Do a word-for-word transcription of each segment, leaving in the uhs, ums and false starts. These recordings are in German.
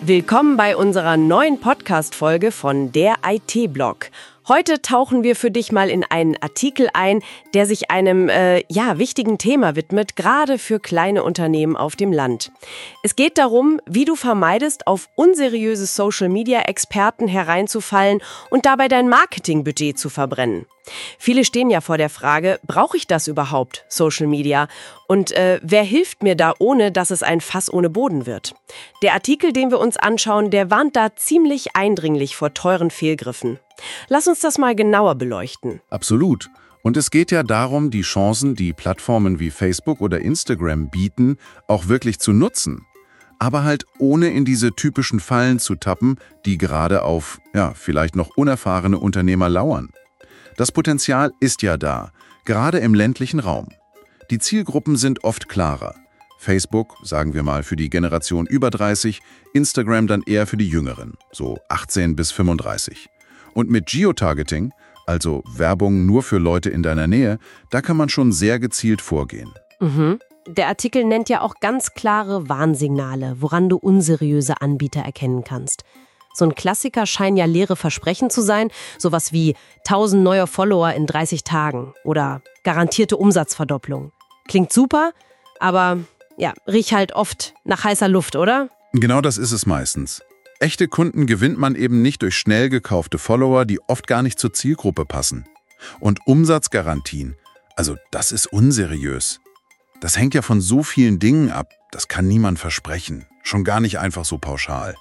Willkommen bei unserer neuen Podcast-Folge von der I T-Blog. Heute tauchen wir für dich mal in einen Artikel ein, der sich einem äh, ja, wichtigen Thema widmet, gerade für kleine Unternehmen auf dem Land. Es geht darum, wie du vermeidest, auf unseriöse Social-Media-Experten hereinzufallen und dabei dein Marketingbudget zu verbrennen. Viele stehen ja vor der Frage, brauche ich das überhaupt, Social Media? Und äh, wer hilft mir da, ohne dass es ein Fass ohne Boden wird? Der Artikel, den wir uns anschauen, der warnt da ziemlich eindringlich vor teuren Fehlgriffen. Lass uns das mal genauer beleuchten. Absolut. Und es geht ja darum, die Chancen, die Plattformen wie Facebook oder Instagram bieten, auch wirklich zu nutzen. Aber halt ohne in diese typischen Fallen zu tappen, die gerade auf, ja, vielleicht noch unerfahrene Unternehmer lauern. Das Potenzial ist ja da, gerade im ländlichen Raum. Die Zielgruppen sind oft klarer. Facebook, sagen wir mal, für die Generation über dreißig, Instagram dann eher für die Jüngeren, so achtzehn bis fünfunddreißig. Und mit Geotargeting, also Werbung nur für Leute in deiner Nähe, da kann man schon sehr gezielt vorgehen. Mhm. Der Artikel nennt ja auch ganz klare Warnsignale, woran du unseriöse Anbieter erkennen kannst. So ein Klassiker scheinen ja leere Versprechen zu sein, sowas wie tausend neue Follower in dreißig Tagen oder garantierte Umsatzverdopplung. Klingt super, aber ja, riecht halt oft nach heißer Luft, oder? Genau das ist es meistens. Echte Kunden gewinnt man eben nicht durch schnell gekaufte Follower, die oft gar nicht zur Zielgruppe passen. Und Umsatzgarantien, also das ist unseriös. Das hängt ja von so vielen Dingen ab, das kann niemand versprechen, schon gar nicht einfach so pauschal.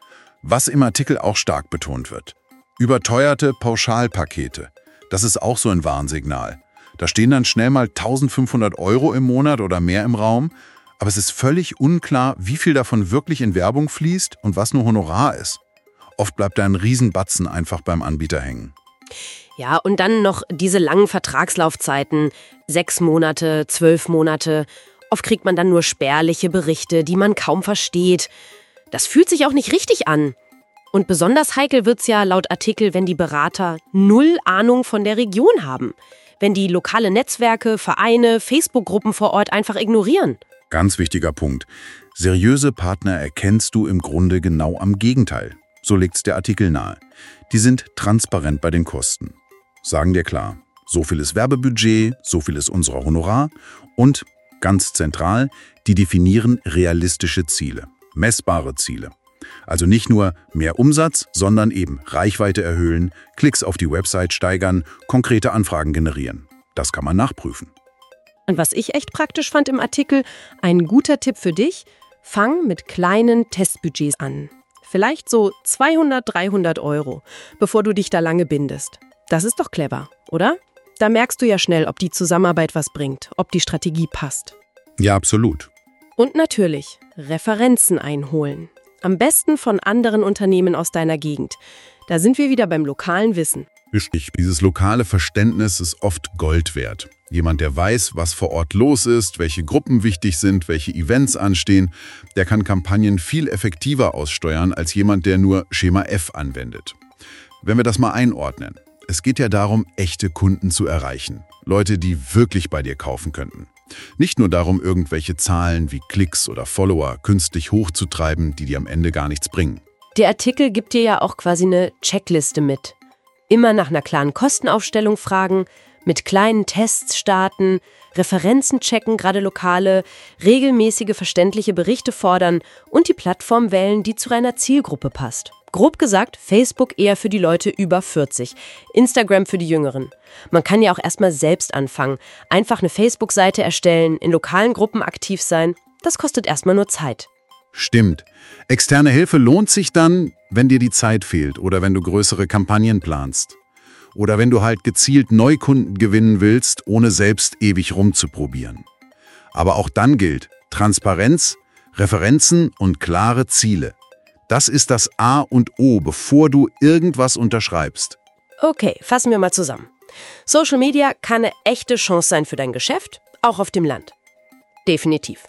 Was im Artikel auch stark betont wird: überteuerte Pauschalpakete. Das ist auch so ein Warnsignal. Da stehen dann schnell mal eintausendfünfhundert Euro im Monat oder mehr im Raum, aber es ist völlig unklar, wie viel davon wirklich in Werbung fließt und was nur Honorar ist. Oft bleibt da ein Riesenbatzen einfach beim Anbieter hängen. Ja, und dann noch diese langen Vertragslaufzeiten, sechs Monate, zwölf Monate. Oft kriegt man dann nur spärliche Berichte, die man kaum versteht. Das fühlt sich auch nicht richtig an. Und besonders heikel wird's ja laut Artikel, wenn die Berater null Ahnung von der Region haben. Wenn die lokale Netzwerke, Vereine, Facebook-Gruppen vor Ort einfach ignorieren. Ganz wichtiger Punkt. Seriöse Partner erkennst du im Grunde genau am Gegenteil. So legt's der Artikel nahe. Die sind transparent bei den Kosten. Sagen dir klar, so viel ist Werbebudget, so viel ist unser Honorar und, ganz zentral, die definieren realistische Ziele. Messbare Ziele. Also nicht nur mehr Umsatz, sondern eben Reichweite erhöhen, Klicks auf die Website steigern, konkrete Anfragen generieren. Das kann man nachprüfen. Und was ich echt praktisch fand im Artikel, ein guter Tipp für dich: fang mit kleinen Testbudgets an. Vielleicht so zweihundert, dreihundert Euro, bevor du dich da lange bindest. Das ist doch clever, oder? Da merkst du ja schnell, ob die Zusammenarbeit was bringt, ob die Strategie passt. Ja, absolut. Und natürlich Referenzen einholen. Am besten von anderen Unternehmen aus deiner Gegend. Da sind wir wieder beim lokalen Wissen. Richtig. Dieses lokale Verständnis ist oft Gold wert. Jemand, der weiß, was vor Ort los ist, welche Gruppen wichtig sind, welche Events anstehen, der kann Kampagnen viel effektiver aussteuern als jemand, der nur Schema F anwendet. Wenn wir das mal einordnen. Es geht ja darum, echte Kunden zu erreichen. Leute, die wirklich bei dir kaufen könnten. Nicht nur darum, irgendwelche Zahlen wie Klicks oder Follower künstlich hochzutreiben, die dir am Ende gar nichts bringen. Der Artikel gibt dir ja auch quasi eine Checkliste mit. Immer nach einer klaren Kostenaufstellung fragen, mit kleinen Tests starten, Referenzen checken, gerade lokale, regelmäßige verständliche Berichte fordern und die Plattform wählen, die zu deiner Zielgruppe passt. Grob gesagt, Facebook eher für die Leute über vierzig, Instagram für die Jüngeren. Man kann ja auch erstmal selbst anfangen, einfach eine Facebook-Seite erstellen, in lokalen Gruppen aktiv sein. Das kostet erstmal nur Zeit. Stimmt. Externe Hilfe lohnt sich dann, wenn dir die Zeit fehlt oder wenn du größere Kampagnen planst. Oder wenn du halt gezielt Neukunden gewinnen willst, ohne selbst ewig rumzuprobieren. Aber auch dann gilt Transparenz, Referenzen und klare Ziele. Das ist das A und O, bevor du irgendwas unterschreibst. Okay, fassen wir mal zusammen. Social Media kann eine echte Chance sein für dein Geschäft, auch auf dem Land. Definitiv.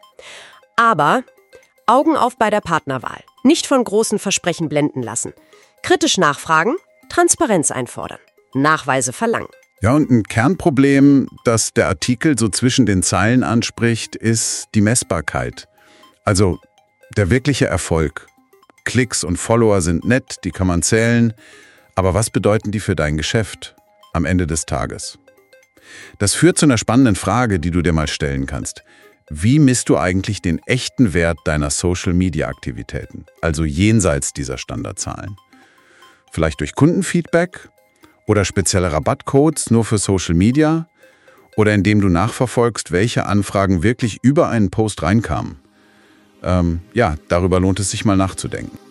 Aber Augen auf bei der Partnerwahl. Nicht von großen Versprechen blenden lassen. Kritisch nachfragen, Transparenz einfordern. Nachweise verlangen. Ja, und ein Kernproblem, das der Artikel so zwischen den Zeilen anspricht, ist die Messbarkeit. Also der wirkliche Erfolg. Klicks und Follower sind nett, die kann man zählen, aber was bedeuten die für dein Geschäft am Ende des Tages? Das führt zu einer spannenden Frage, die du dir mal stellen kannst. Wie misst du eigentlich den echten Wert deiner Social-Media-Aktivitäten, also jenseits dieser Standardzahlen? Vielleicht durch Kundenfeedback oder spezielle Rabattcodes nur für Social Media oder indem du nachverfolgst, welche Anfragen wirklich über einen Post reinkamen. Ähm, ja, darüber lohnt es sich mal nachzudenken.